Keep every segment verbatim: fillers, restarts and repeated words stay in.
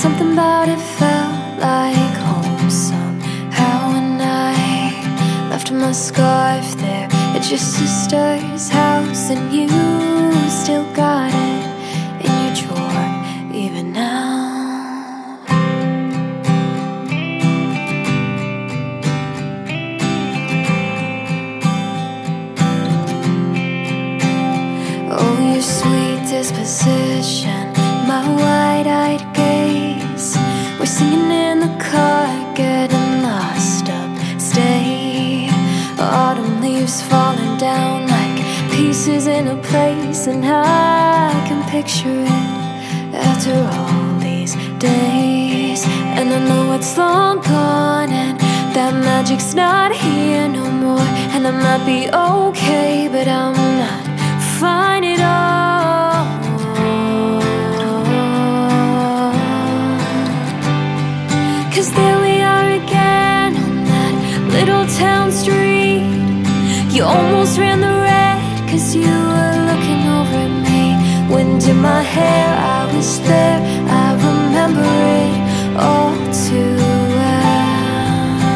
Something about it felt like home somehow. When I left my scarf there at your sister's house, and you still got it in your drawer even now. Oh, your sweet disposition, my wide-eyed gaze. We're singing in the car, getting lost upstate. Autumn leaves falling down like pieces in a place, and I can picture it after all these days. And I know it's long gone, and that magic's not here no more. And I might be okay, but I'm not fine at all. Cause there we are again on that little town street. You almost ran the red cause you were looking over at me. Wind in my hair, I was there, I remember it all too well.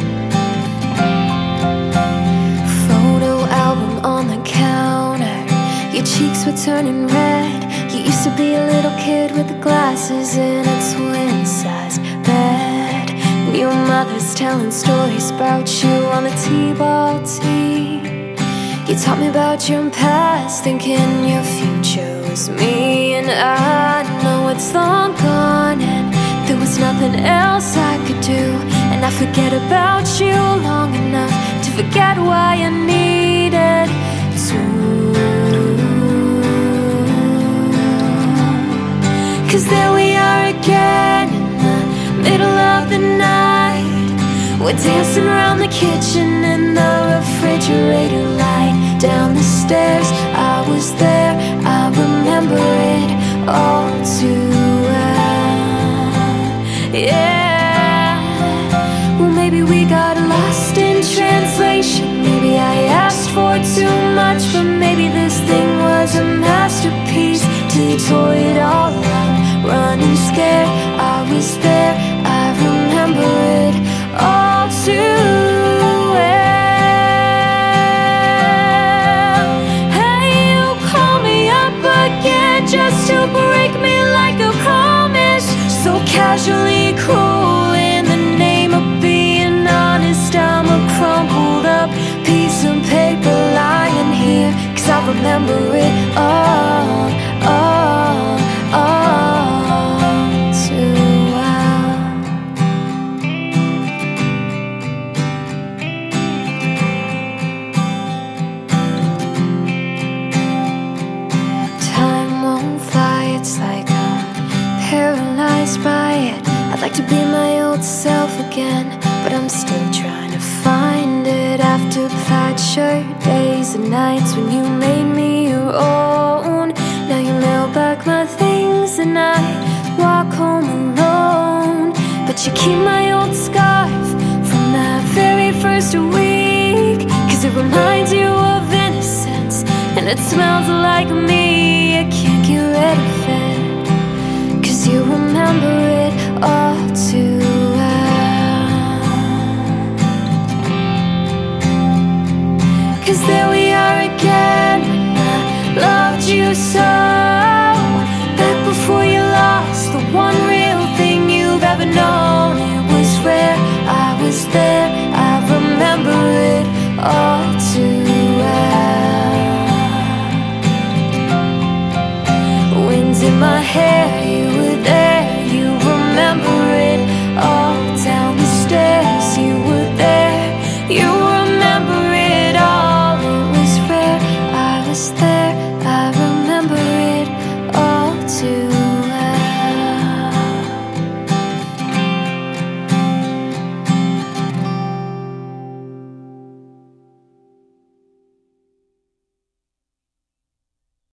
Photo album on the counter, your cheeks were turning red. You used to be a little kid with the glasses in a twin-sized bed. Your mother's telling stories about you on the t-ball team. You taught me about your past, thinking your future was me. And I know it's long gone, and there was nothing else I could do. And I forget about you long enough to forget why I needed to. Cause there we are again in the middle of the night. We're dancing around the kitchen in the refrigerator light. Down the stairs, I was there, I remember it all too well. Yeah, well maybe we got lost in translation. Maybe I asked for too much, but maybe this thing was a masterpiece. Till you tore it all up, running scared. I was there, I remember it all too well. Hey, you call me up again just to break me like a promise. So casually cruel in the name of being honest. I'm a crumpled up piece of paper lying here, cause I remember it all, all, all too well. Time won't fly, it's like I'm paralyzed by it. I'd like to be my old self again, but I'm still trying to find it. After plaid shirt days and nights when you made me your own. Now you mail back my things and I walk home alone. But you keep my old scarf from that very first week, cause it reminds you of innocence and it smells like me. I can't get rid of it, cause you remember it all too well. Cause there we are again when I loved you so. Back before you lost the one real thing you've ever known. It was rare, I was there, I remember it all too well. Winds in my hair,